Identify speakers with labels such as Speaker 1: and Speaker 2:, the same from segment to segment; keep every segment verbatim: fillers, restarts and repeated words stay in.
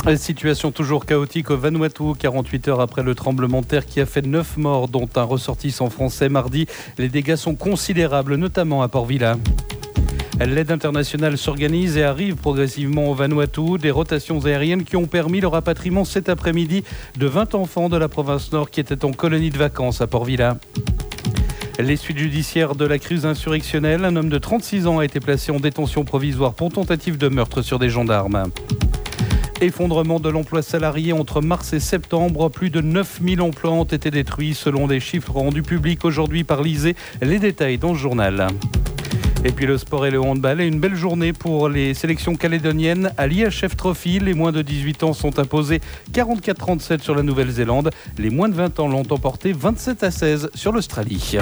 Speaker 1: Situation toujours chaotique au Vanuatu, quarante-huit heures après le tremblement de terre qui a fait neuf morts, dont un ressortissant français mardi. Les dégâts sont considérables, notamment à Port Vila. L'aide internationale s'organise et arrive progressivement au Vanuatu. Des rotations aériennes qui ont permis le rapatriement cet après-midi de vingt enfants de la province nord qui étaient en colonie de vacances à Port Vila. Les suites judiciaires de la crise insurrectionnelle. Un homme de trente-six ans a été placé en détention provisoire pour tentative de meurtre sur des gendarmes. Effondrement de l'emploi salarié entre mars et septembre. Plus de neuf mille emplois ont été détruits selon les chiffres rendus publics aujourd'hui par l'I S E E. Les détails dans ce journal. Et puis le sport et le handball. Et une belle journée pour les sélections calédoniennes à l'I H F Trophy. Les moins de dix-huit ans sont imposés quarante-quatre à trente-sept sur la Nouvelle-Zélande. Les moins de vingt ans l'ont emporté vingt-sept à seize sur l'Australie.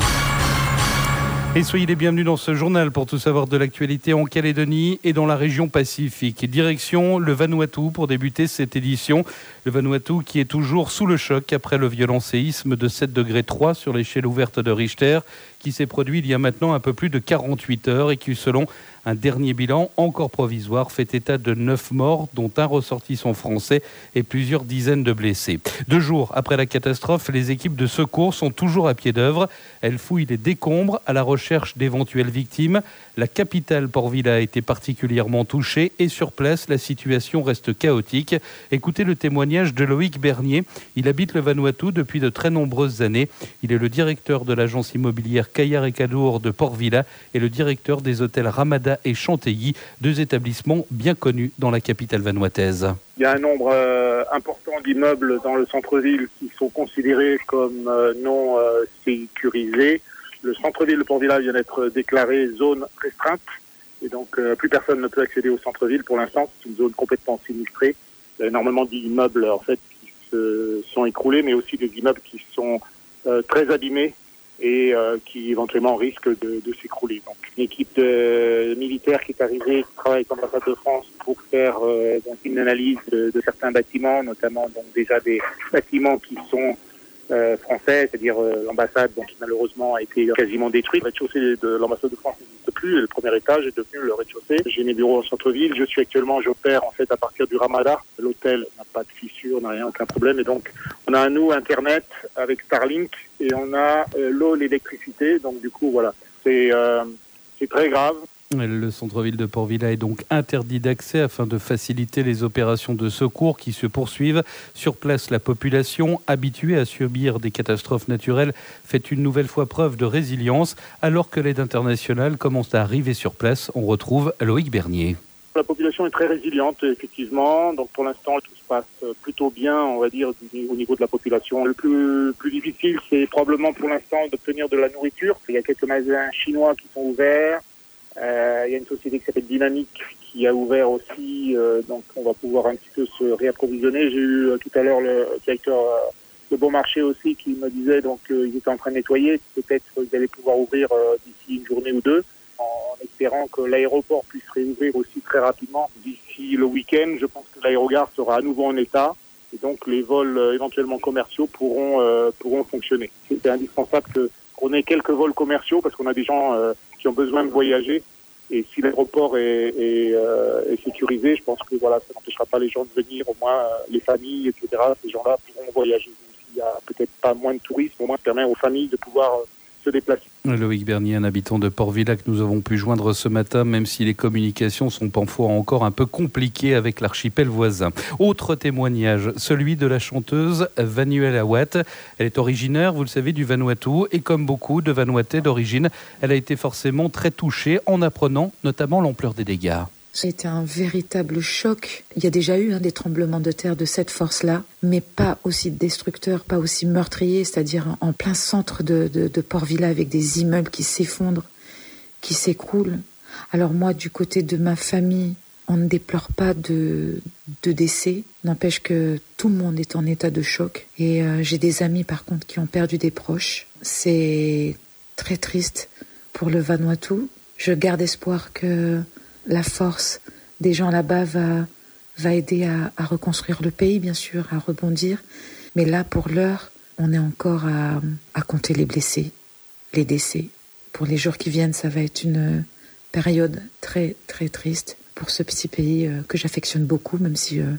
Speaker 1: Et soyez les bienvenus dans ce journal pour tout savoir de l'actualité en Calédonie et dans la région Pacifique. Direction le Vanuatu pour débuter cette édition. Le Vanuatu qui est toujours sous le choc après le violent séisme de sept degrés trois sur l'échelle ouverte de Richter qui s'est produit il y a maintenant un peu plus de quarante-huit heures et qui, selon un dernier bilan encore provisoire, fait état de neuf morts, dont un ressortissant français et plusieurs dizaines de blessés. Deux jours après la catastrophe, les équipes de secours sont toujours à pied d'œuvre. Elles fouillent les décombres à la recherche d'éventuelles victimes. La capitale Port Vila a été particulièrement touchée et sur place, la situation reste chaotique. Écoutez le témoignage de Loïc Bernier. Il habite le Vanuatu depuis de très nombreuses années. Il est le directeur de l'agence immobilière Kayar et Kadour de Port Vila et le directeur des hôtels Ramada et Chantilly, deux établissements bien connus dans la capitale vanuataise.
Speaker 2: Il y a un nombre euh, important d'immeubles dans le centre-ville qui sont considérés comme euh, non euh, sécurisés. Le centre-ville de Port Vila vient d'être déclaré zone restreinte et donc euh, plus personne ne peut accéder au centre-ville pour l'instant. C'est une zone complètement sinistrée. Il y a énormément d'immeubles en fait qui se sont écroulés, mais aussi des immeubles qui sont euh, très abîmés et euh, qui éventuellement risquent de, de s'écrouler. Donc une équipe de militaires qui est arrivée, qui travaille avec l'ambassade de France pour faire euh, donc une analyse de, de certains bâtiments, notamment donc déjà des bâtiments qui sont euh, français, c'est-à-dire euh, l'ambassade donc, qui malheureusement a été quasiment détruite. Le rez-de-chaussée de l'ambassade de France n'existe plus et le premier étage est devenu le rez-de-chaussée. J'ai mes bureaux au centre-ville, je suis actuellement, j'opère en fait à partir du Ramada. L'hôtel n'a pas de fissure, n'a rien, aucun problème et donc on a à nous Internet avec Starlink et on a euh, l'eau, l'électricité, donc du coup voilà, c'est, euh, c'est très grave.
Speaker 1: Le centre-ville de Port Vila est donc interdit d'accès afin de faciliter les opérations de secours qui se poursuivent. Sur place, la population, habituée à subir des catastrophes naturelles, fait une nouvelle fois preuve de résilience. Alors que l'aide internationale commence à arriver sur place, on retrouve Loïc Bernier.
Speaker 2: La population est très résiliente, effectivement. Donc pour l'instant, tout se passe plutôt bien, on va dire, au niveau de la population. Le plus, plus difficile, c'est probablement pour l'instant d'obtenir de la nourriture. Il y a quelques magasins chinois qui sont ouverts. Euh, il y a une société qui s'appelle Dynamique qui a ouvert aussi, euh, donc on va pouvoir un petit peu se réapprovisionner. J'ai eu euh, tout à l'heure le directeur euh, de Bon Marché aussi qui me disait donc euh, ils étaient en train de nettoyer, peut-être qu'ils allaient pouvoir ouvrir euh, d'ici une journée ou deux, en espérant que l'aéroport puisse réouvrir aussi très rapidement d'ici le week-end. Je pense que l'aérogare sera à nouveau en état et donc les vols euh, éventuellement commerciaux pourront euh, pourront fonctionner. C'est indispensable que qu'on ait quelques vols commerciaux parce qu'on a des gens euh, qui ont besoin de voyager et si l'aéroport est, est, euh, est sécurisé, je pense que voilà, ça n'empêchera pas les gens de venir, au moins euh, les familles, et cetera. Ces gens-là pourront voyager. Même s'il y a peut-être pas moins de tourisme, au moins ça permet aux familles de pouvoir euh, se déplacer.
Speaker 1: Loïc Bernier, un habitant de Port Vila que nous avons pu joindre ce matin, même si les communications sont parfois encore un peu compliquées avec l'archipel voisin. Autre témoignage, celui de la chanteuse Vanuela Watt. Elle est originaire, vous le savez, du Vanuatu et comme beaucoup de Vanuatais d'origine, elle a été forcément très touchée en apprenant notamment l'ampleur des dégâts.
Speaker 3: Ça a été un véritable choc. Il y a déjà eu hein, des tremblements de terre de cette force-là, mais pas aussi destructeurs, pas aussi meurtriers, c'est-à-dire en plein centre de, de, de Port Vila avec des immeubles qui s'effondrent, qui s'écroulent. Alors moi, du côté de ma famille, on ne déplore pas de, de décès. N'empêche que tout le monde est en état de choc. Et euh, j'ai des amis, par contre, qui ont perdu des proches. C'est très triste pour le Vanuatu. Je garde espoir que la force des gens là-bas va, va aider à, à reconstruire le pays, bien sûr, à rebondir. Mais là, pour l'heure, on est encore à, à compter les blessés, les décès. Pour les jours qui viennent, ça va être une période très, très triste pour ce petit pays euh, que j'affectionne beaucoup, même si euh,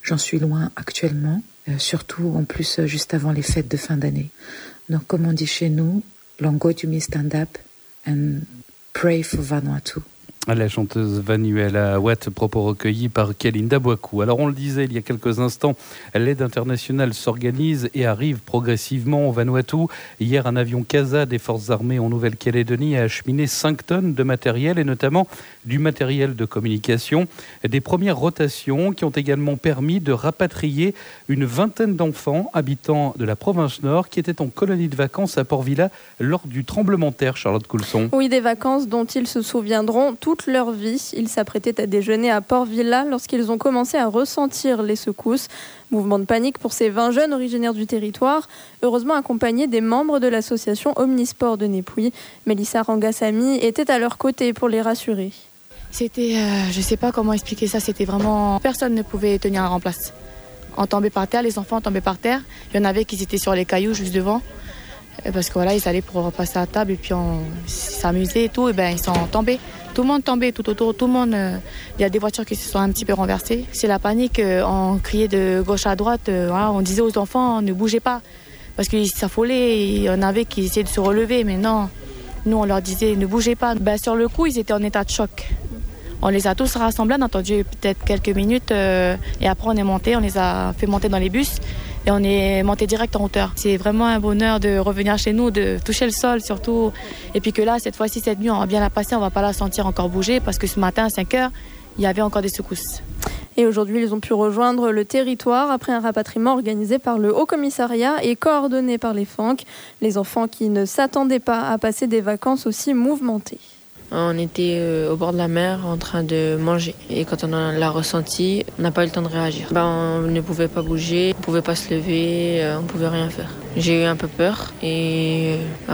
Speaker 3: J'en suis loin actuellement, euh, surtout en plus euh, juste avant les fêtes de fin d'année. Donc comme on dit chez nous, Longo du mi stand up and pray for Vanuatu.
Speaker 1: La chanteuse Vanuela Watt, propos recueillis par Kalinda Bouakou. Alors on le disait il y a quelques instants, l'aide internationale s'organise et arrive progressivement au Vanuatu. Hier, un avion CASA des forces armées en Nouvelle-Calédonie a acheminé cinq tonnes de matériel et notamment du matériel de communication. Des premières rotations qui ont également permis de rapatrier une vingtaine d'enfants habitants de la province Nord qui étaient en colonie de vacances à Port-Vila lors du tremblement de terre, Charlotte Coulson.
Speaker 4: Oui, des vacances dont ils se souviendront toute leur vie. Ils s'apprêtaient à déjeuner à Port-Vila lorsqu'ils ont commencé à ressentir les secousses. Mouvement de panique pour ces vingt jeunes originaires du territoire, heureusement accompagnés des membres de l'association Omnisport de Népouy. Mélissa Rangasamy était à leur côté pour les rassurer.
Speaker 5: C'était, euh, je ne sais pas comment expliquer ça, c'était vraiment... Personne ne pouvait tenir en place. On tombait par terre, les enfants tombaient par terre. Il y en avait qui étaient sur les cailloux juste devant. Parce que voilà, ils allaient pour passer à table et puis on s'amusait et tout, et ben ils sont tombés. Tout le monde tombait tout autour, tout le monde. Il euh, y a des voitures qui se sont un petit peu renversées. C'est la panique, euh, on criait de gauche à droite, euh, voilà, on disait aux enfants ne bougez pas. Parce qu'ils s'affolaient, il y en avait qui essayaient de se relever, mais non, nous on leur disait ne bougez pas. Ben, sur le coup, ils étaient en état de choc. On les a tous rassemblés, on a entendu peut-être quelques minutes euh, et après on est monté, on les a fait monter dans les bus. Et on est monté direct en hauteur. C'est vraiment un bonheur de revenir chez nous, de toucher le sol surtout. Et puis que là, cette fois-ci, cette nuit, on va bien la passer, on ne va pas la sentir encore bouger parce que ce matin, à cinq heures, il y avait encore des secousses.
Speaker 4: Et aujourd'hui, ils ont pu rejoindre le territoire après un rapatriement organisé par le Haut-Commissariat et coordonné par les F A N C. Les enfants qui ne s'attendaient pas à passer des vacances aussi mouvementées.
Speaker 6: On était au bord de la mer en train de manger et quand on l'a ressenti, on n'a pas eu le temps de réagir. Ben, on ne pouvait pas bouger, on ne pouvait pas se lever, on ne pouvait rien faire. J'ai eu un peu peur et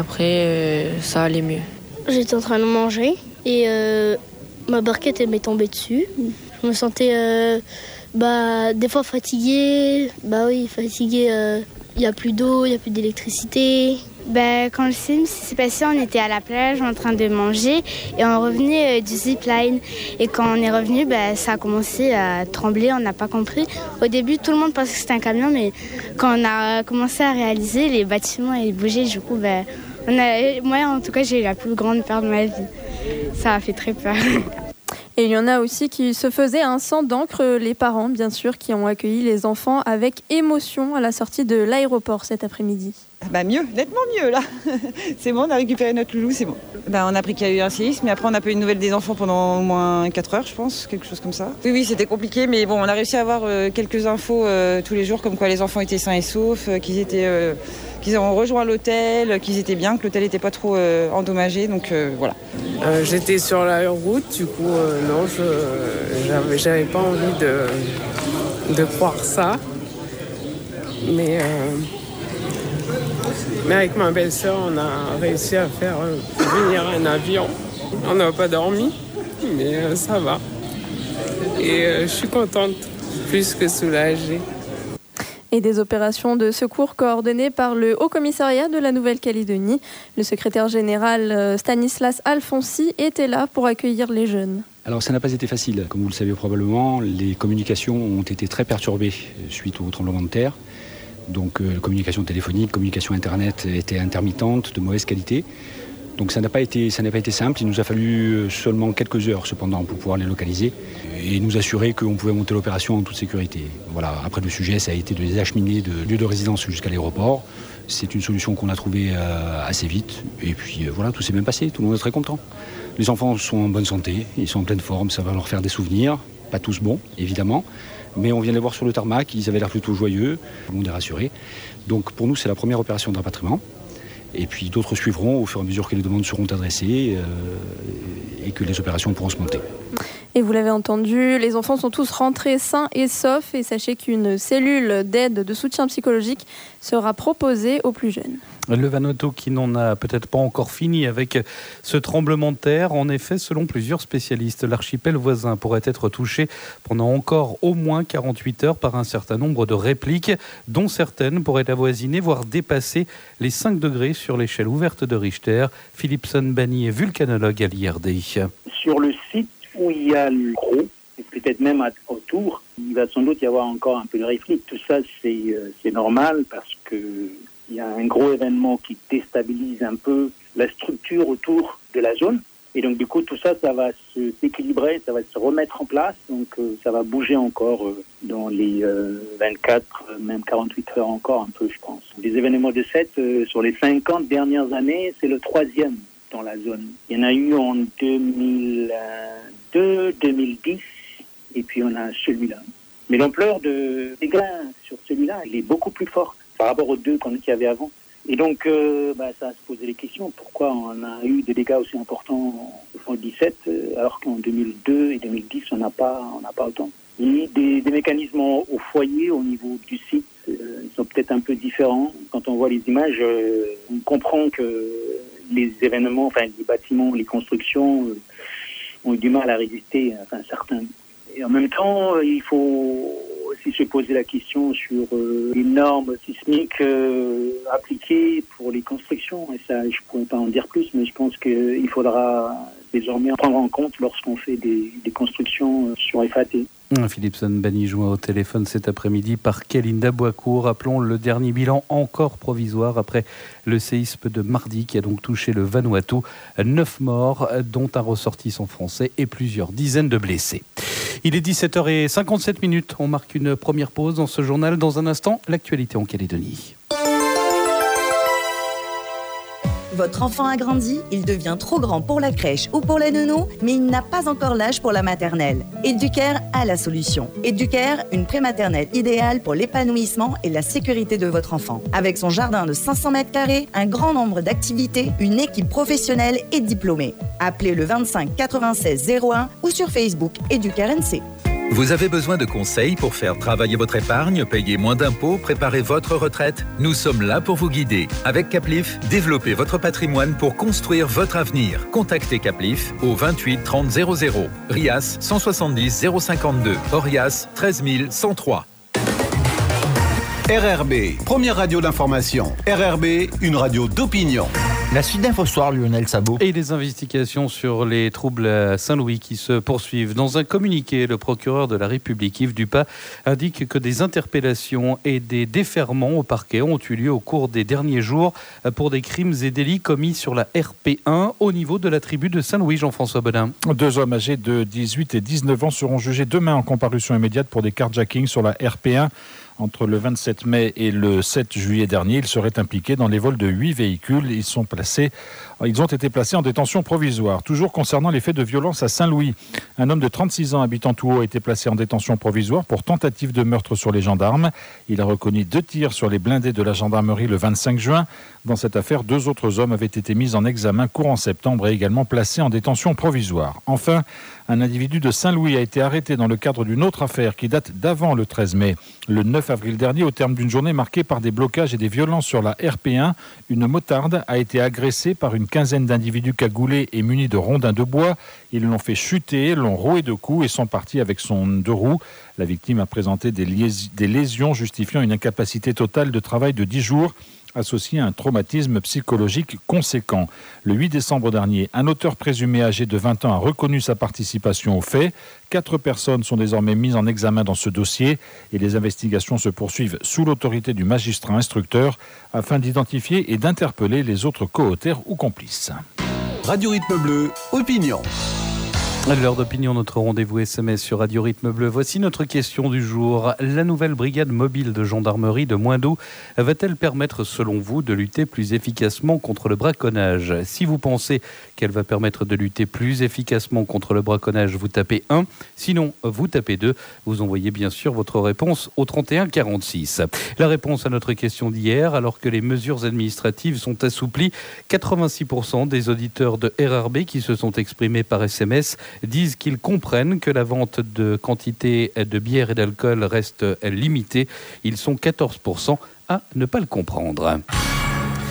Speaker 6: après ça allait mieux.
Speaker 7: J'étais en train de manger et euh, ma barquette elle m'est tombée dessus. Je me sentais euh, bah, des fois fatiguée, bah oui fatiguée. Euh, il n'y a plus d'eau, il n'y a plus d'électricité.
Speaker 8: Ben, quand le film s'est passé, on était à la plage en train de manger et on revenait euh, du zipline. Et quand on est revenu, ben, ça a commencé à trembler, on n'a pas compris. Au début, tout le monde pensait que c'était un camion, mais quand on a commencé à réaliser, les bâtiments ils bougeaient. Du coup, ben, on a, moi, en tout cas, j'ai eu la plus grande peur de ma vie. Ça a fait très peur.
Speaker 4: Et il y en a aussi qui se faisaient un sang d'encre, les parents, bien sûr, qui ont accueilli les enfants avec émotion à la sortie de l'aéroport cet après-midi.
Speaker 9: Bah mieux, nettement mieux là. C'est bon, on a récupéré notre loulou, c'est bon. Bah on a appris qu'il y a eu un séisme, mais après on n'a pas eu de nouvelles des enfants pendant au moins quatre heures, je pense, quelque chose comme ça. Oui, oui, c'était compliqué, mais bon, on a réussi à avoir euh, quelques infos euh, tous les jours, comme quoi les enfants étaient sains et saufs, euh, qu'ils étaient, euh, qu'ils ont rejoint l'hôtel, qu'ils étaient bien, que l'hôtel n'était pas trop euh, endommagé, donc euh, voilà.
Speaker 10: Euh, j'étais sur la route, du coup, euh, non, je j'avais, j'avais pas envie de, de croire ça, mais. Euh... Mais avec ma belle-sœur, on a réussi à faire euh, venir un avion. On n'a pas dormi, mais euh, ça va. Et euh, je suis contente, plus que soulagée.
Speaker 4: Et des opérations de secours coordonnées par le Haut-Commissariat de la Nouvelle-Calédonie. Le secrétaire général Stanislas Alfonsi était là pour accueillir les jeunes.
Speaker 11: Alors ça n'a pas été facile. Comme vous le savez probablement, les communications ont été très perturbées suite au tremblement de terre. Donc euh, communication téléphonique, communication internet était intermittente, de mauvaise qualité. Donc ça n'a pas été, ça n'a pas été simple. Il nous a fallu seulement quelques heures cependant pour pouvoir les localiser et nous assurer qu'on pouvait monter l'opération en toute sécurité. Voilà. Après le sujet, ça a été de les acheminer de lieu de résidence jusqu'à l'aéroport. C'est une solution qu'on a trouvée euh, assez vite. Et puis euh, voilà, tout s'est bien passé. Tout le monde est très content. Les enfants sont en bonne santé, ils sont en pleine forme. Ça va leur faire des souvenirs, pas tous bons évidemment. Mais on vient les voir sur le tarmac, ils avaient l'air plutôt joyeux, tout le monde est rassuré. Donc pour nous, c'est la première opération de rapatriement. Et puis d'autres suivront au fur et à mesure que les demandes seront adressées euh, et que les opérations pourront se monter.
Speaker 4: Et vous l'avez entendu, les enfants sont tous rentrés sains et saufs. Et sachez qu'une cellule d'aide de soutien psychologique sera proposée aux plus jeunes.
Speaker 1: Le Vanuatu qui n'en a peut-être pas encore fini avec ce tremblement de terre. En effet, selon plusieurs spécialistes, l'archipel voisin pourrait être touché pendant encore au moins quarante-huit heures par un certain nombre de répliques, dont certaines pourraient avoisiner, voire dépasser les cinq degrés sur l'échelle ouverte de Richter. Philipson Bani est vulcanologue à l'I R D.
Speaker 2: Sur le site où il y a le gros,
Speaker 12: et peut-être même à, autour, il va sans doute y avoir encore un peu de reflux. Tout ça, c'est, euh, c'est normal parce que il y a un gros événement qui déstabilise un peu la structure autour de la zone. Et donc, du coup, tout ça, ça va se s'équilibrer, ça va se remettre en place. Donc, euh, ça va bouger encore euh, dans les euh, vingt-quatre, même quarante-huit heures encore un peu, je pense. Les événements de sept, euh, sur les cinquante dernières années, c'est le troisième dans la zone. Il y en a eu en deux mille deux, deux mille dix, et puis on a celui-là. Mais l'ampleur de dégâts sur celui-là, il est beaucoup plus forte par rapport aux deux qu'il y avait avant. Et donc, euh, bah, ça a se posé les questions. Pourquoi on a eu des dégâts aussi importants en dix-sept, euh, alors qu'en deux mille deux et deux mille dix, on n'a pas, on n'a pas autant. Et des, des mécanismes au foyer, au niveau du site, euh, ils sont peut-être un peu différents. Quand on voit les images, euh, on comprend que les événements, enfin les bâtiments, les constructions euh, ont eu du mal à résister, enfin certains. Et en même temps, il faut aussi se poser la question sur euh, les normes sismiques euh, appliquées pour les constructions. Et ça, je ne pourrais pas en dire plus, mais je pense qu'il faudra désormais en prendre en compte lorsqu'on fait des, des constructions sur F A T.
Speaker 1: Philippe Sonbani joint au téléphone cet après-midi par Kélinda Boiscourt. Rappelons le dernier bilan encore provisoire après le séisme de mardi qui a donc touché le Vanuatu. Neuf morts, dont un ressortissant français et plusieurs dizaines de blessés. Il est dix-sept heures cinquante-sept minutes. On marque une première pause dans ce journal. Dans un instant, l'actualité en Calédonie.
Speaker 13: Votre enfant a grandi, il devient trop grand pour la crèche ou pour la nounou, mais il n'a pas encore l'âge pour la maternelle. Educare a la solution. Educare, une prématernelle idéale pour l'épanouissement et la sécurité de votre enfant. Avec son jardin de cinq cents mètres carrés, un grand nombre d'activités, une équipe professionnelle et diplômée. Appelez le vingt-cinq quatre-vingt-seize zéro un ou sur Facebook Educare N C.
Speaker 14: Vous avez besoin de conseils pour faire travailler votre épargne, payer moins d'impôts, préparer votre retraite? Nous sommes là pour vous guider. Avec Caplif, développez votre patrimoine pour construire votre avenir. Contactez Caplif au vingt-huit trente zéro zéro. Rias cent soixante-dix zéro cinquante-deux. Orias treize mille cent trois.
Speaker 15: R R B, première radio d'information. R R B, une radio d'opinion.
Speaker 16: La suite d'Info Soir, Lionel Sabot.
Speaker 1: Et les investigations sur les troubles à Saint-Louis qui se poursuivent. Dans un communiqué, le procureur de la République, Yves Dupas, indique que des interpellations et des déferrements au parquet ont eu lieu au cours des derniers jours pour des crimes et délits commis sur la R P un au niveau de la tribu de Saint-Louis. Jean-François Bodin.
Speaker 17: Deux hommes âgés de dix-huit et dix-neuf ans seront jugés demain en comparution immédiate pour des carjackings sur la R P un. Entre le vingt-sept mai et le sept juillet dernier, ils seraient impliqués dans les vols de huit véhicules. Ils sont placés, ils ont été placés en détention provisoire. Toujours concernant les faits de violence à Saint-Louis, un homme de trente-six ans habitant Touhaut a été placé en détention provisoire pour tentative de meurtre sur les gendarmes. Il a reconnu deux tirs sur les blindés de la gendarmerie le vingt-cinq juin. Dans cette affaire, deux autres hommes avaient été mis en examen courant septembre et également placés en détention provisoire. Enfin, un individu de Saint-Louis a été arrêté dans le cadre d'une autre affaire qui date d'avant le treize mai. Le neuf avril dernier, au terme d'une journée marquée par des blocages et des violences sur la R P un, une motarde a été agressée par une quinzaine d'individus cagoulés et munis de rondins de bois. Ils l'ont fait chuter, l'ont roué de coups et sont partis avec son deux roues. La victime a présenté des, liés- des lésions justifiant une incapacité totale de travail de dix jours. Associé à un traumatisme psychologique conséquent. Le huit décembre dernier, un auteur présumé âgé de vingt ans a reconnu sa participation au fait. Quatre personnes sont désormais mises en examen dans ce dossier et les investigations se poursuivent sous l'autorité du magistrat instructeur afin d'identifier et d'interpeller les autres coauteurs ou complices.
Speaker 15: Radio Rythme Bleu, opinion.
Speaker 1: À l'heure d'opinion, notre rendez-vous S M S sur Radio Rythme Bleu. Voici notre question du jour. La nouvelle brigade mobile de gendarmerie de Moindou va-t-elle permettre, selon vous, de lutter plus efficacement contre le braconnage ? Si vous pensez qu'elle va permettre de lutter plus efficacement contre le braconnage, vous tapez un. Sinon, vous tapez deux. Vous envoyez bien sûr votre réponse au trente et un quarante-six. La réponse à notre question d'hier, alors que les mesures administratives sont assouplies, quatre-vingt-six pour cent des auditeurs de R R B qui se sont exprimés par S M S disent qu'ils comprennent que la vente de quantité de bière et d'alcool reste limitée. Ils sont quatorze pour cent à ne pas le comprendre.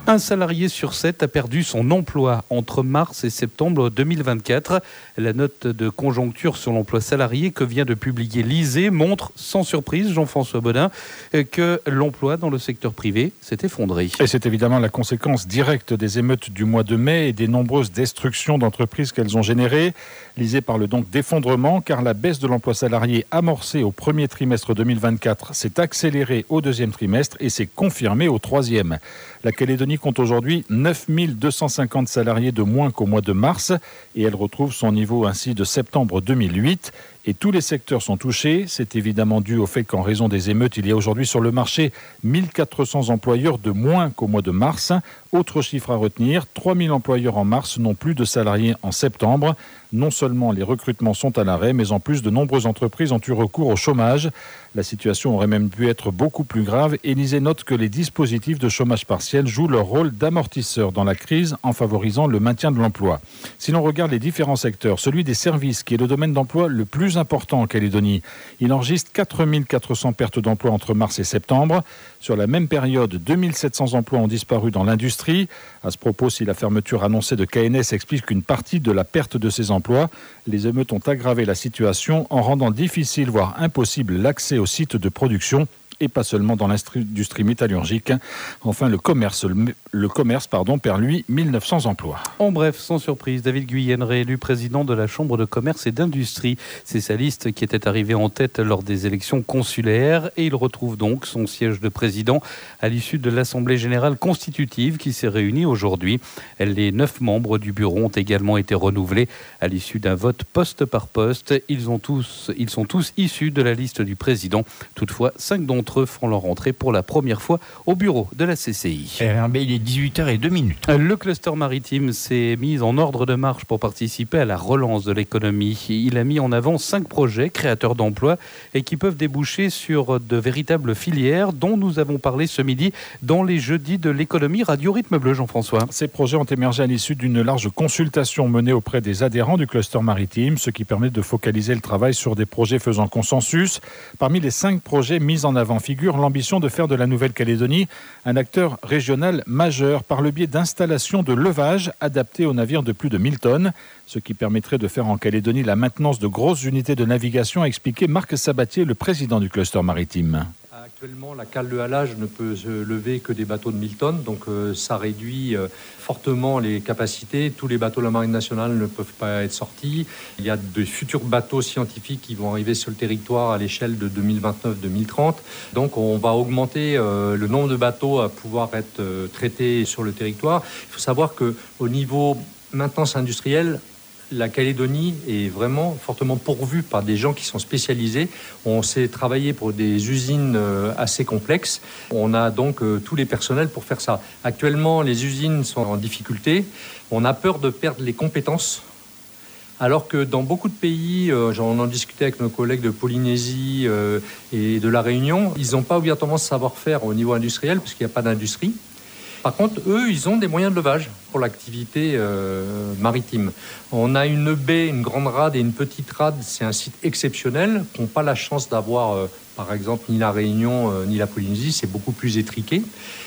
Speaker 1: Un salarié sur sept a perdu son emploi entre mars et septembre deux mille vingt-quatre. La note de conjoncture sur l'emploi salarié que vient de publier l'I S E E montre, sans surprise, Jean-François Bodin, que l'emploi dans le secteur privé s'est effondré.
Speaker 17: Et c'est évidemment la conséquence directe des émeutes du mois de mai et des nombreuses destructions d'entreprises qu'elles ont générées. L'I S E E parle donc d'effondrement car la baisse de l'emploi salarié amorcée au premier trimestre deux mille vingt-quatre s'est accélérée au deuxième trimestre et s'est confirmée au troisième. La Calédonie compte aujourd'hui neuf mille deux cent cinquante salariés de moins qu'au mois de mars et elle retrouve son niveau ainsi de septembre deux mille huit. Et tous les secteurs sont touchés. C'est évidemment dû au fait qu'en raison des émeutes, il y a aujourd'hui sur le marché mille quatre cents employeurs de moins qu'au mois de mars. Autre chiffre à retenir, trois mille employeurs en mars n'ont plus de salariés en septembre. Non seulement les recrutements sont à l'arrêt, mais en plus de nombreuses entreprises ont eu recours au chômage. La situation aurait même pu être beaucoup plus grave. Et l'I S E E note que les dispositifs de chômage partiel jouent leur rôle d'amortisseur dans la crise en favorisant le maintien de l'emploi. Si l'on regarde les différents secteurs, celui des services, qui est le domaine d'emploi le plus important en Calédonie, il enregistre quatre mille quatre cents pertes d'emplois entre mars et septembre. Sur la même période, deux mille sept cents emplois ont disparu dans l'industrie. À ce propos, si la fermeture annoncée de K N S explique qu'une partie de la perte de ces emplois, les émeutes ont aggravé la situation en rendant difficile, voire impossible, l'accès aux sites de production et pas seulement dans l'industrie métallurgique. Enfin, le commerce, le, le commerce pardon, perd, lui, mille neuf cents emplois.
Speaker 1: En bref, sans surprise, David Guyenne, réélu président de la Chambre de commerce et d'industrie. C'est sa liste qui était arrivée en tête lors des élections consulaires et il retrouve donc son siège de président à l'issue de l'Assemblée générale constitutive qui s'est réunie aujourd'hui. Les neuf membres du bureau ont également été renouvelés à l'issue d'un vote poste par poste. Ils, ont tous, ils sont tous issus de la liste du président. Toutefois, cinq d'entre eux feront leur entrée pour la première fois au bureau de la C C I.
Speaker 16: R R B, il est dix-huit heures zéro deux minutes.
Speaker 1: Le cluster maritime s'est mis en ordre de marche pour participer à la relance de l'économie. Il a mis en avant cinq projets créateurs d'emplois et qui peuvent déboucher sur de véritables filières dont nous avons parlé ce midi dans les jeudis de l'économie Radio Rythme Bleu, Jean-François.
Speaker 17: Ces projets ont émergé à l'issue d'une large consultation menée auprès des adhérents du cluster maritime, ce qui permet de focaliser le travail sur des projets faisant consensus. Parmi les cinq projets mis en avant figure l'ambition de faire de la Nouvelle-Calédonie un acteur régional majeur par le biais d'installations de levage adaptées aux navires de plus de mille tonnes, ce qui permettrait de faire en Calédonie la maintenance de grosses unités de navigation, a expliqué Marc Sabatier, le président du cluster maritime.
Speaker 18: Actuellement, la cale de halage ne peut se lever que des bateaux de mille tonnes, donc euh, ça réduit euh, fortement les capacités. Tous les bateaux de la Marine nationale ne peuvent pas être sortis. Il y a de futurs bateaux scientifiques qui vont arriver sur le territoire à l'échelle de deux mille vingt-neuf deux mille trente. Donc on va augmenter euh, le nombre de bateaux à pouvoir être euh, traités sur le territoire. Il faut savoir qu'au niveau maintenance industrielle, la Calédonie est vraiment fortement pourvue par des gens qui sont spécialisés. On sait travailler pour des usines assez complexes. On a donc tous les personnels pour faire ça. Actuellement, les usines sont en difficulté. On a peur de perdre les compétences. Alors que dans beaucoup de pays, euh, j'en ai discuté avec nos collègues de Polynésie euh, et de La Réunion, ils n'ont pas obligatoirement ce savoir-faire au niveau industriel parce qu'il n'y a pas d'industrie. Par contre, eux, ils ont des moyens de levage pour l'activité euh, maritime. On a une baie, une grande rade et une petite rade. C'est un site exceptionnel qu'on n'a pas la chance d'avoir, euh, par exemple, ni la Réunion euh, ni la Polynésie. C'est beaucoup plus étriqué.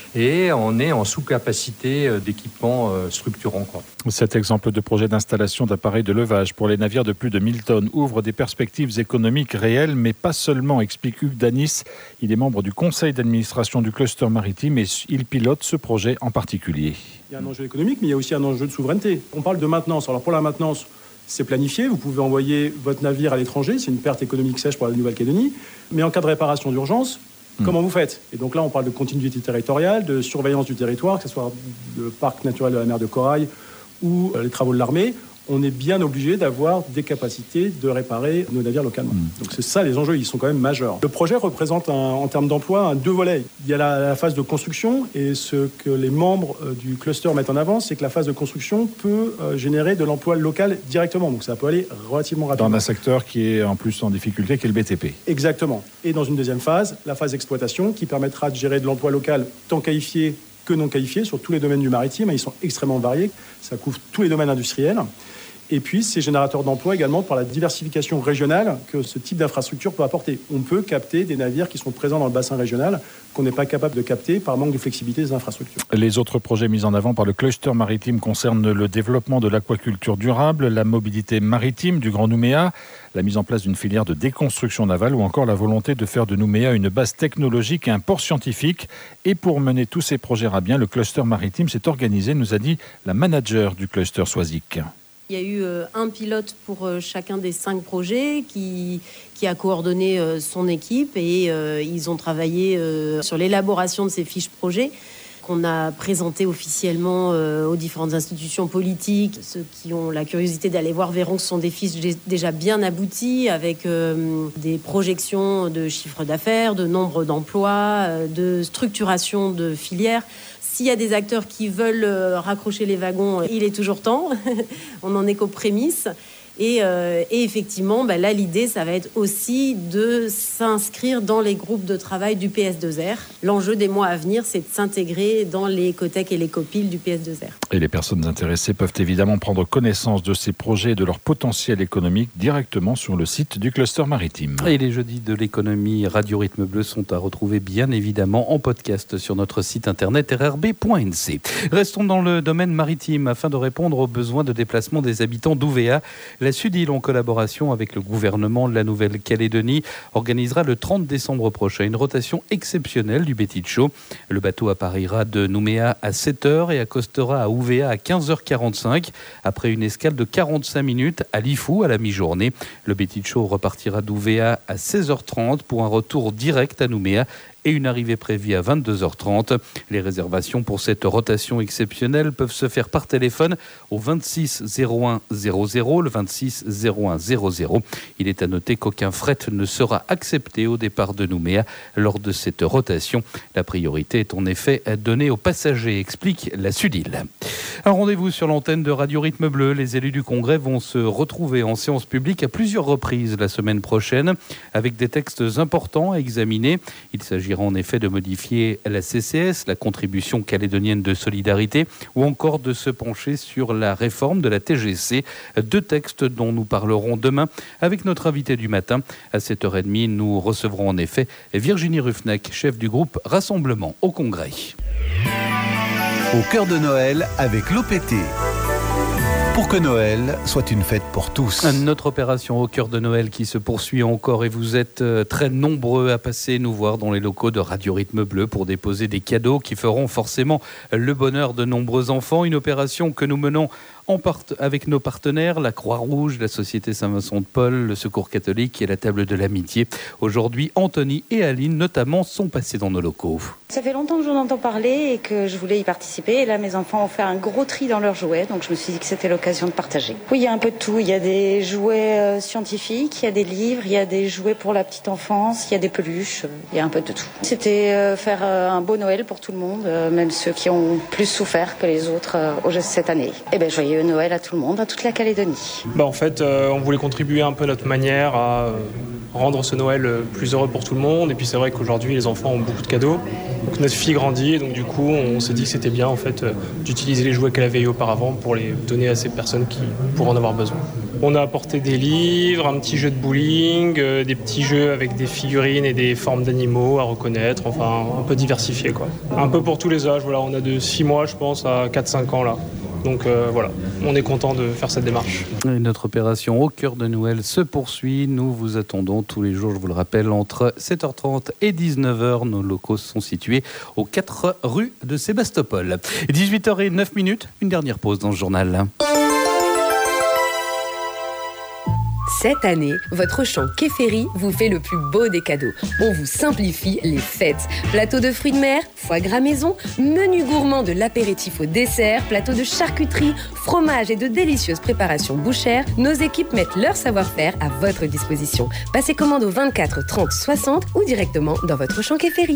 Speaker 18: Et on est en sous-capacité d'équipements structurants, quoi.
Speaker 17: Cet exemple de projet d'installation d'appareils de levage pour les navires de plus de mille tonnes ouvre des perspectives économiques réelles, mais pas seulement, explique Hugues Danis. Il est membre du conseil d'administration du cluster maritime et il pilote ce projet en particulier.
Speaker 19: Il y a un enjeu économique, mais il y a aussi un enjeu de souveraineté. On parle de maintenance. Alors pour la maintenance, c'est planifié. Vous pouvez envoyer votre navire à l'étranger. C'est une perte économique sèche pour la Nouvelle-Calédonie. Mais en cas de réparation d'urgence, comment vous faites ? Et donc là, on parle de continuité territoriale, de surveillance du territoire, que ce soit le parc naturel de la mer de Corail ou les travaux de l'armée. On est bien obligé d'avoir des capacités de réparer nos navires localement. Mmh. Donc c'est ça, les enjeux, ils sont quand même majeurs. Le projet représente, un, en termes d'emploi, un deux volets. Il y a la, la phase de construction, et ce que les membres euh, du cluster mettent en avant, c'est que la phase de construction peut euh, générer de l'emploi local directement. Donc ça peut aller relativement rapidement.
Speaker 17: Dans un secteur qui est en plus en difficulté, qui est le B T P.
Speaker 19: Exactement. Et dans une deuxième phase, la phase d'exploitation, qui permettra de gérer de l'emploi local tant qualifié que non qualifié sur tous les domaines du maritime. Ils sont extrêmement variés. Ça couvre tous les domaines industriels. Et puis, c'est générateur d'emplois également par la diversification régionale que ce type d'infrastructure peut apporter. On peut capter des navires qui sont présents dans le bassin régional qu'on n'est pas capable de capter par manque de flexibilité des infrastructures.
Speaker 17: Les autres projets mis en avant par le cluster maritime concernent le développement de l'aquaculture durable, la mobilité maritime du Grand Nouméa, la mise en place d'une filière de déconstruction navale ou encore la volonté de faire de Nouméa une base technologique et un port scientifique. Et pour mener tous ces projets à bien, le cluster maritime s'est organisé, nous a dit la manager du cluster Soisic.
Speaker 20: Il y a eu euh, un pilote pour euh, chacun des cinq projets qui, qui a coordonné euh, son équipe et euh, ils ont travaillé euh, sur l'élaboration de ces fiches projets qu'on a présentées officiellement euh, aux différentes institutions politiques. Ceux qui ont la curiosité d'aller voir verront que ce sont des fiches déjà bien abouties avec euh, des projections de chiffre d'affaires, de nombre d'emplois, euh, de structuration de filières. S'il y a des acteurs qui veulent raccrocher les wagons, il est toujours temps. On n'en est qu'aux prémices. Et, euh, et effectivement, bah là, l'idée, ça va être aussi de s'inscrire dans les groupes de travail du P S deux R. L'enjeu des mois à venir, c'est de s'intégrer dans les COTEC et les COPIL du P S deux R.
Speaker 17: Et les personnes intéressées peuvent évidemment prendre connaissance de ces projets et de leur potentiel économique directement sur le site du cluster maritime.
Speaker 1: Et les jeudis de l'économie Radio Rythme Bleu sont à retrouver bien évidemment en podcast sur notre site internet r r b point n c. Restons dans le domaine maritime afin de répondre aux besoins de déplacement des habitants d'Ouvéa. La Sudil, en collaboration avec le gouvernement de la Nouvelle-Calédonie, organisera le trente décembre prochain une rotation exceptionnelle du Betty-Show. Le bateau apparira de Nouméa à sept heures et accostera à Ouvéa à quinze heures quarante-cinq, après une escale de quarante-cinq minutes à Lifou à la mi-journée. Le Betty-Show repartira d'Ouvéa à seize heures trente pour un retour direct à Nouméa et une arrivée prévue à vingt-deux heures trente. Les réservations pour cette rotation exceptionnelle peuvent se faire par téléphone au vingt-six zéro un zéro zéro, le vingt-six zéro un zéro zéro. Il est à noter qu'aucun fret ne sera accepté au départ de Nouméa lors de cette rotation. La priorité est en effet donnée aux passagers, explique la Sudil. Un rendez-vous sur l'antenne de Radio Rythme Bleu. Les élus du Congrès vont se retrouver en séance publique à plusieurs reprises la semaine prochaine avec des textes importants à examiner. Il s'agit en effet de modifier la C C S, la contribution calédonienne de solidarité, ou encore de se pencher sur la réforme de la T G C. Deux textes dont nous parlerons demain avec notre invité du matin. À sept heures trente, nous recevrons en effet Virginie Ruffneck, chef du groupe Rassemblement au Congrès.
Speaker 15: Au cœur de Noël avec l'O P T. Pour que Noël soit une fête pour tous.
Speaker 1: Notre opération au cœur de Noël qui se poursuit encore et vous êtes très nombreux à passer nous voir dans les locaux de Radio Rythme Bleu pour déposer des cadeaux qui feront forcément le bonheur de nombreux enfants. Une opération que nous menons en part- avec nos partenaires, la Croix-Rouge, la Société Saint-Vincent-de-Paul, le Secours catholique et la Table de l'Amitié. Aujourd'hui, Anthony et Aline notamment sont passés dans nos locaux.
Speaker 21: Ça fait longtemps que j'en entends parler et que je voulais y participer. Et là, mes enfants ont fait un gros tri dans leurs jouets, donc je me suis dit que c'était l'occasion de partager. Oui, il y a un peu de tout. Il y a des jouets euh, scientifiques, il y a des livres, il y a des jouets pour la petite enfance, il y a des peluches, euh, il y a un peu de tout. C'était euh, faire euh, un beau Noël pour tout le monde, euh, même ceux qui ont plus souffert que les autres euh, cette année. Et bien, joyeux Noël à tout le monde, à toute la Calédonie.
Speaker 22: Bah, en fait, euh, on voulait contribuer un peu à notre manière à euh, rendre ce Noël plus heureux pour tout le monde. Et puis c'est vrai qu'aujourd'hui, les enfants ont beaucoup de cadeaux. Donc notre fille grandit et donc du coup, on s'est dit que c'était bien en fait euh, d'utiliser les jouets qu'elle avait eu auparavant pour les donner à ces personnes qui pourraient en avoir besoin. On a apporté des livres, un petit jeu de bowling, euh, des petits jeux avec des figurines et des formes d'animaux à reconnaître, enfin un peu diversifié quoi. Un peu pour tous les âges, voilà, on a de six mois je pense à quatre cinq ans là. Donc euh, voilà, on est content de faire cette démarche.
Speaker 1: Et notre opération au cœur de Noël se poursuit. Nous vous attendons tous les jours, je vous le rappelle, entre sept heures trente et dix-neuf heures. Nos locaux sont situés aux quatre rue de Sébastopol. dix-huit heures zéro neuf, une dernière pause dans ce journal.
Speaker 23: Cette année, votre champ Kéféry vous fait le plus beau des cadeaux. On vous simplifie les fêtes. Plateau de fruits de mer, foie gras maison, menu gourmand de l'apéritif au dessert, plateau de charcuterie, fromage et de délicieuses préparations bouchères, nos équipes mettent leur savoir-faire à votre disposition. Passez commande au vingt-quatre trente soixante ou directement dans votre champ Kéféry.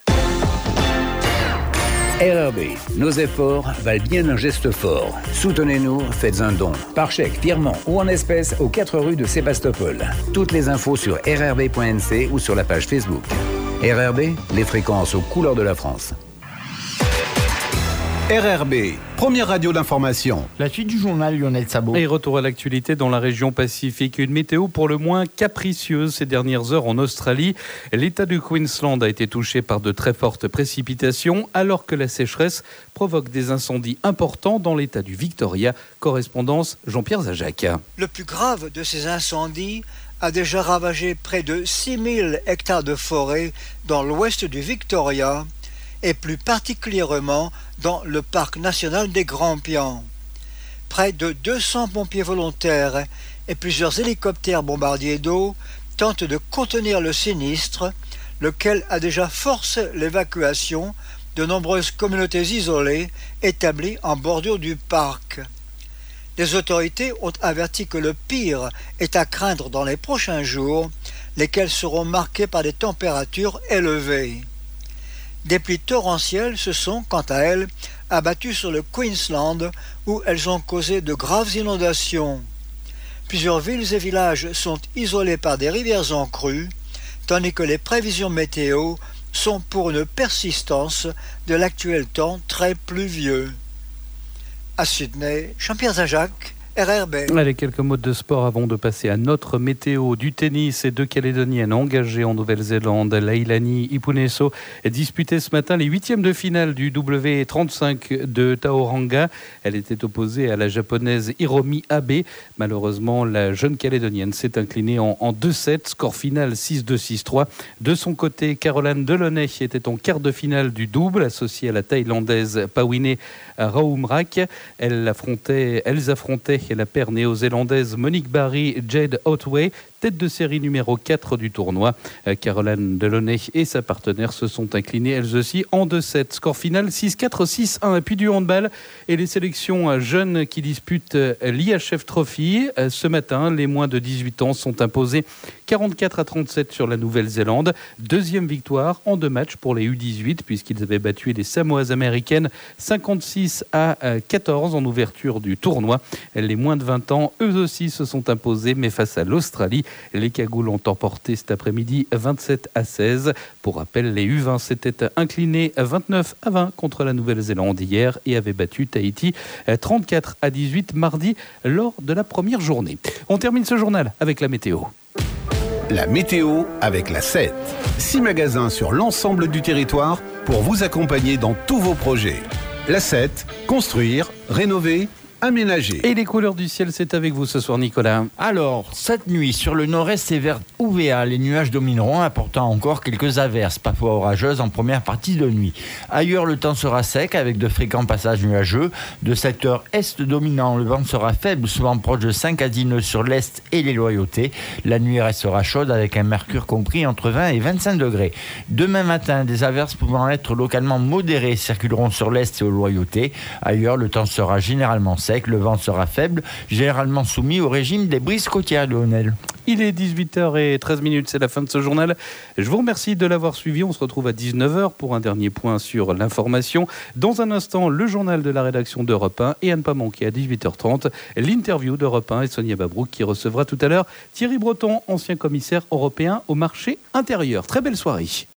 Speaker 24: R R B, nos efforts valent bien un geste fort. Soutenez-nous, faites un don. Par chèque, virement ou en espèces aux quatre rues de Sébastopol. Toutes les infos sur r r b point n c ou sur la page Facebook. R R B, les fréquences aux couleurs de la France.
Speaker 15: R R B, première radio d'information.
Speaker 16: La suite du journal, Lionel Sabot.
Speaker 1: Et retour à l'actualité dans la région Pacifique. Une météo pour le moins capricieuse ces dernières heures en Australie. L'État du Queensland a été touché par de très fortes précipitations, alors que la sécheresse provoque des incendies importants dans l'État du Victoria. Correspondance Jean-Pierre Zajac.
Speaker 3: Le plus grave de ces incendies a déjà ravagé près de six mille hectares de forêt dans l'ouest du Victoria, et plus particulièrement dans le parc national des Grampians. Près de deux cents pompiers volontaires et plusieurs hélicoptères bombardiers d'eau tentent de contenir le sinistre, lequel a déjà forcé l'évacuation de nombreuses communautés isolées établies en bordure du parc. Les autorités ont averti que le pire est à craindre dans les prochains jours, lesquels seront marqués par des températures élevées. Des pluies torrentielles se sont, quant à elles, abattues sur le Queensland, où elles ont causé de graves inondations. Plusieurs villes et villages sont isolés par des rivières en crue, tandis que les prévisions météo sont pour une persistance de l'actuel temps très pluvieux. À Sydney, Jean-Pierre Zajac, R R B.
Speaker 1: Allez, quelques mots de sport avant de passer à notre météo. Du tennis et deux Calédoniennes engagées en Nouvelle-Zélande. Leilani Ipuneso disputait ce matin les huitièmes de finale du W trente-cinq de Tauranga. Elle était opposée à la japonaise Hiromi Abe. Malheureusement, la jeune Calédonienne s'est inclinée en, en deux sept. Score final six deux six trois. De son côté, Caroline Delaunay était en quart de finale du double, associée à la Thaïlandaise Pawine Raoumrak. Elles affrontaient, elles affrontaient la paire néo-zélandaise Monique Barry, Jade Otway, tête de série numéro quatre du tournoi. Caroline Delaunay et sa partenaire se sont inclinées elles aussi en deux sept. Score final six quatre six un. Et puis du handball et les sélections jeunes qui disputent l'I H F Trophy. Ce matin, les moins de dix-huit ans sont imposés quarante-quatre à trente-sept sur la Nouvelle-Zélande. Deuxième victoire en deux matchs pour les U dix-huit puisqu'ils avaient battu les Samoas américaines cinquante-six à quatorze en ouverture du tournoi. Les moins de vingt ans, eux aussi, se sont imposés, mais face à l'Australie. Les Cagoules ont emporté cet après-midi vingt-sept à seize. Pour rappel, les U vingt s'étaient inclinés vingt-neuf à vingt contre la Nouvelle-Zélande hier et avaient battu Tahiti trente-quatre à dix-huit mardi lors de la première journée. On termine ce journal avec la météo.
Speaker 15: La météo avec la sept. Six magasins sur l'ensemble du territoire pour vous accompagner dans tous vos projets. La sept, construire, rénover, aménager.
Speaker 1: Et les couleurs du ciel, c'est avec vous ce soir, Nicolas.
Speaker 16: Alors, cette nuit, sur le nord-est et vers Ouvéa, les nuages domineront, apportant encore quelques averses, parfois orageuses en première partie de nuit. Ailleurs, le temps sera sec, avec de fréquents passages nuageux. De secteur est dominant, le vent sera faible, souvent proche de cinq à dix nœuds sur l'est et les Loyautés. La nuit restera chaude, avec un mercure compris entre vingt et vingt-cinq degrés. Demain matin, des averses pouvant être localement modérées circuleront sur l'est et aux Loyautés. Ailleurs, le temps sera généralement sec. Le vent sera faible, généralement soumis au régime des brises côtières, Lionel.
Speaker 1: Il est dix-huit heures treize, c'est la fin de ce journal. Je vous remercie de l'avoir suivi. On se retrouve à dix-neuf heures pour un dernier point sur l'information. Dans un instant, le journal de la rédaction d'Europe un et à ne pas manquer à dix-huit heures trente, l'interview d'Europe un et Sonia Babrouk qui recevra tout à l'heure Thierry Breton, ancien commissaire européen au marché intérieur. Très belle soirée.